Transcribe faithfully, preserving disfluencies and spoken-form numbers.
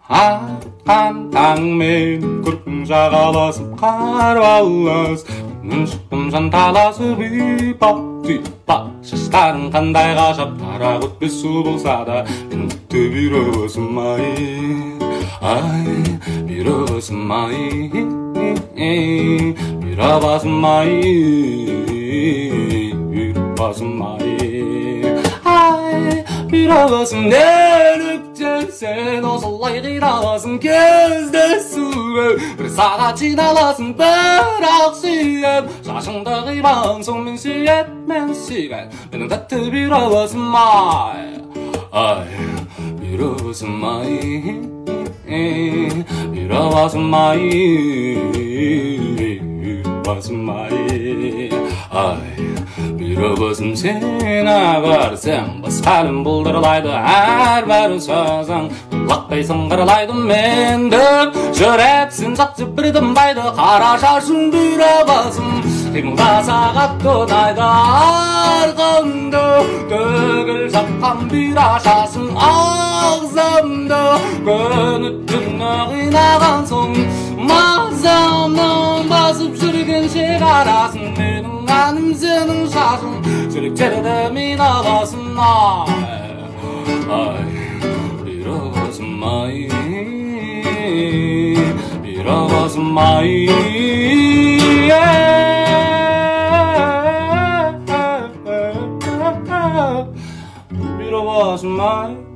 Антаңмен күркің жағаласып қарбалас, шыққымжан таласып үйпа-түйпа, шаштарың қандай ғажап, тарақ өтпес су болса да, мен күтті бүйрегісім ай, ай, бүйрегісім ай, бүйрегісім ай, бүйрегісім ай, ай, бүйрегісім неліктен сен осылай қиналасың, кездесуге бір сағат жиналасың, бірақ сүйем шашыңды қимансың, мен сүйет, мен сүйген менің тәтті бүйрегісім ай, ай, бүйрегісім ай, бүйрегісім ай, бүйрегісім ай, ай, бүйрегісім сені көрсем басқа әлем бұлдырлайды, әрбір сөзің құлақтай сыңғырлайды, менді жүрексің жақсы бір тынбайды, қара шашың бүйрегісім қимылдаса қатты ұнайды, арқамды төгіл жапқан бұйра шашың ағзамды күні-түні қинаған соң, мазамнан басып жүрген шекарасын, менің әнім сенің шашың, жүректерді мен аласың ай, ай, бүйрегісім ай, бүйрегісім ай, бүйрегісім ай.